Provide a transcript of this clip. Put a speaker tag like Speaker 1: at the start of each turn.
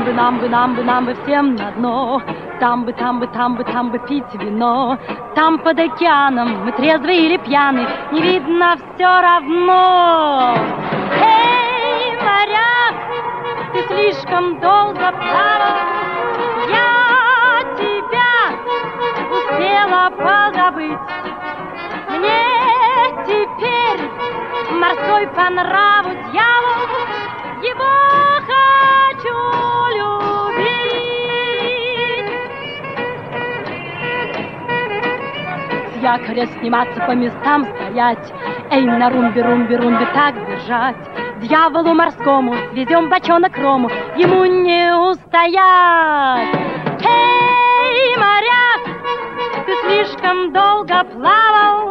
Speaker 1: нам бы всем на дно. Там бы пить вино. Там под океаном мы трезвые или пьяны, не видно все равно. Эй, моряк, ты слишком долго плавал, я тебя успела позабыть. Мне теперь морской по нраву дьявол, его хочу любить. С якоря сниматься, по местам стоять, эй, на румбе так держать. Дьяволу морскому везем бочонок рому, ему не устоять. Эй, моряк, ты слишком долго плавал,